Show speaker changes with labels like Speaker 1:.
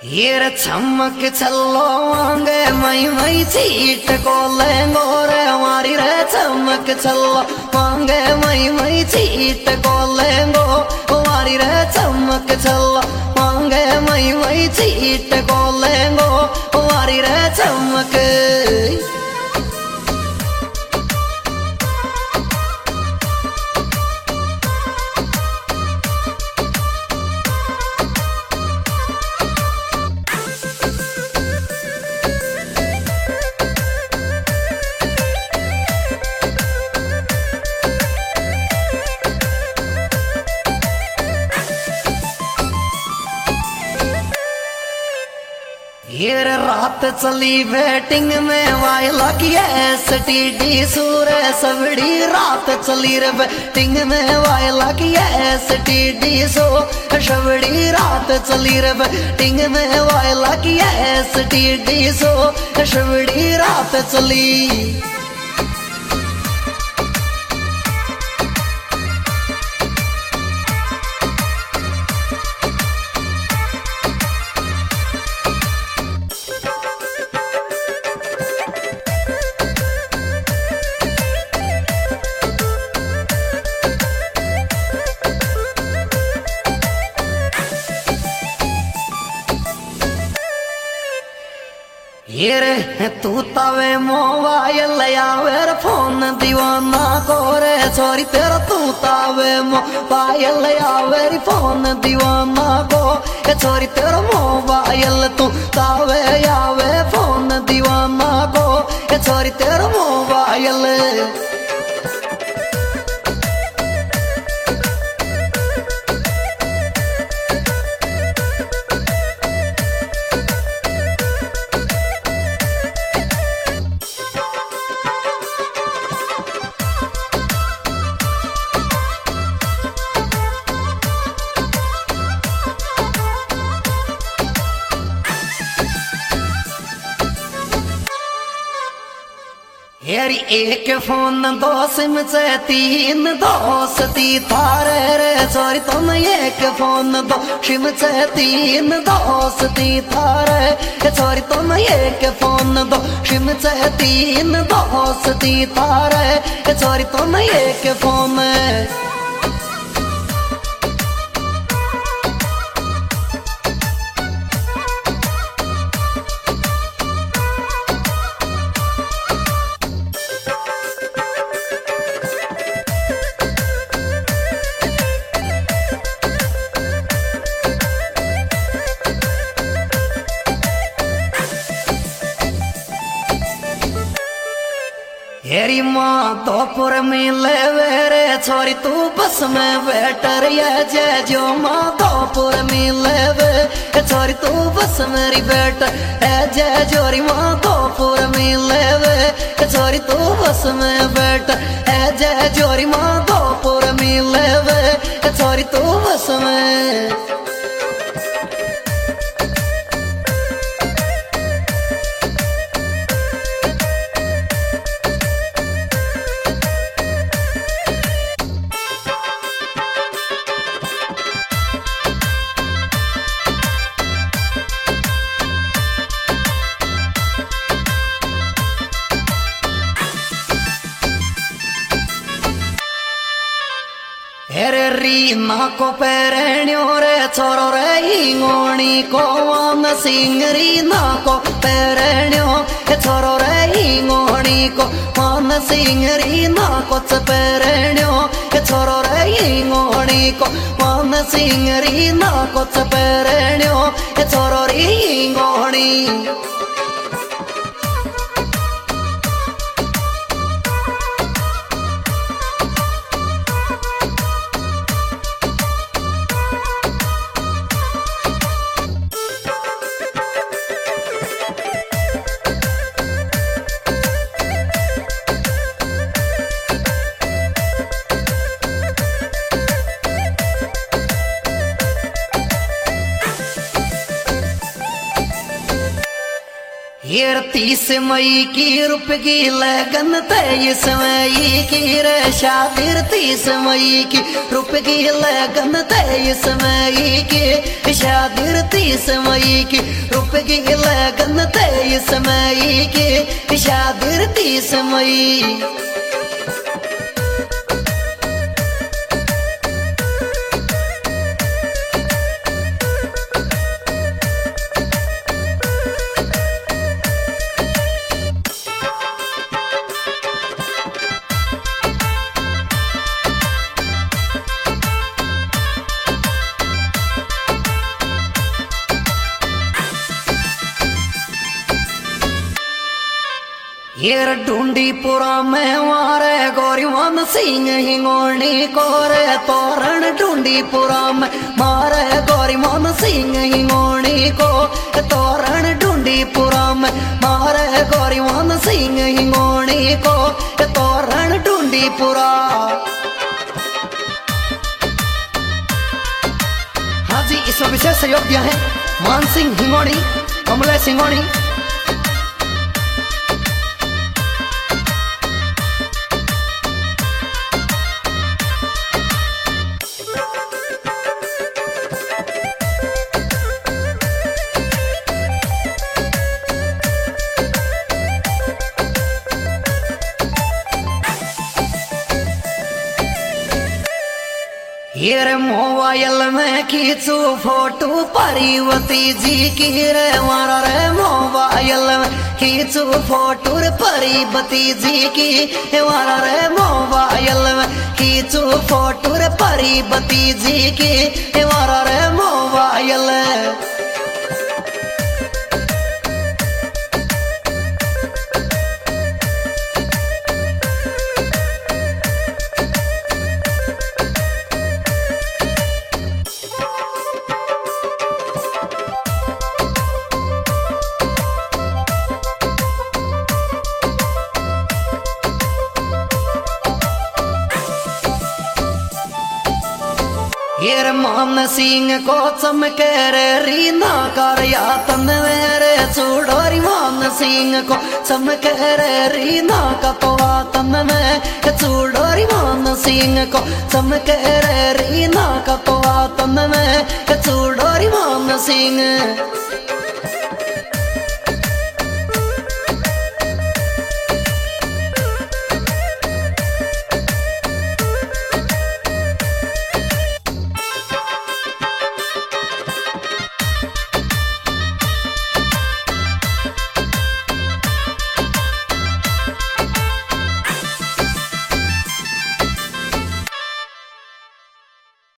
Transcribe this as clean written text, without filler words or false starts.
Speaker 1: ये रे चमक चलो आंगे मई चीट को लेंगो रे हमारी रे चमक चलो आंगे मई चीट को लेंगो हमारी रे चमक चलो आंगे मई चीट को लेंगो हमारी रे चमक। ये रात चली वेटिंग में वायला की STD सूर सबड़ी रात चली रे वेटिंग में वायला की STD सो सबड़ी रात चली रे वेटिंग में वायला की STD सो सबड़ी रात चली। ये रे तू तवे मोबाइल यावेर फोन दीवाना को रे छोरी तेरा तू तवे मोबाइल यावेर फोन दीवाना को छोरी तेरा मोबाइल तू तवे यावे फोन दीवाना को छोरी तेरा मोबाइल। यारी एक फोन दो सिम से तीन दोस्ती थारे रे सॉरी तुम एक फोन दो सिम से तीन दोस्ती थारे सॉरी तुम एक फोन दो सिम से तीन दोस्ती थारे सॉरी तुम एक फोन। हेरी माँ दोपुर में ले वेरे छोरी तू बस में बैठर ये जय जो माँ दोपुर में ले वे छोरी तू बस मेरी बैठर है जय जोरी माँ दोपुर में ले वे छोरी तू बस में बैठर है जय जोरी माँ दोपुर में ले वे छोरी तू बस में। हेरे रीना को पेरेण्यो रे छोरो रे हिंगोणी को वन सिंह रीना को पेरेण्यो छोरो रे हिंगोणी को वन सिंह रीना को पेरेण्यो छोरो रे हिंगोणी को वन सिंह रीना को पेरेण्यो छोरो रे हिंगोणी। ये 30 मई की रुपगी लगन 23 मई की रे शादी 30 मई की रुपगी लगन 23 मई की शादी 30 मई की रुपगी लगन 23 मई की शादी 30 मई। ये ढूंढीपुरा में मारे गौरीवन सिंह हिंगोनी कोरे तोरण ढूंढीपुरा में मारे गौरीवन सिंह हिंगोनी को तोरण ढूंढीपुरा में मारे गौरीवन सिंह हिंगोनी को तोरण ढूंढीपुरा। हाँ जी, इसमें विशेष सहयोग दिया है मान सिंह हिंगोनी, कमलेश सिंगोनी। ये रे मोबाइल में खींचू फोटो पार्वती जी की रे मारा रे मोबाइल में खींचू फोटो पार्वती जी की मारा रे मोबाइल में खींचू फोटो पार्वती जी की मारा रे मोबाइल। ये मान सिंह को चमके रे रीना करया तन मेरे चूड़ोरी मान सिंह को चमके रे रीना कतवा तन में चूड़ोरी मान सिंह को चमके रे रीना कतवा तन में चूड़ोरी मान सिंह।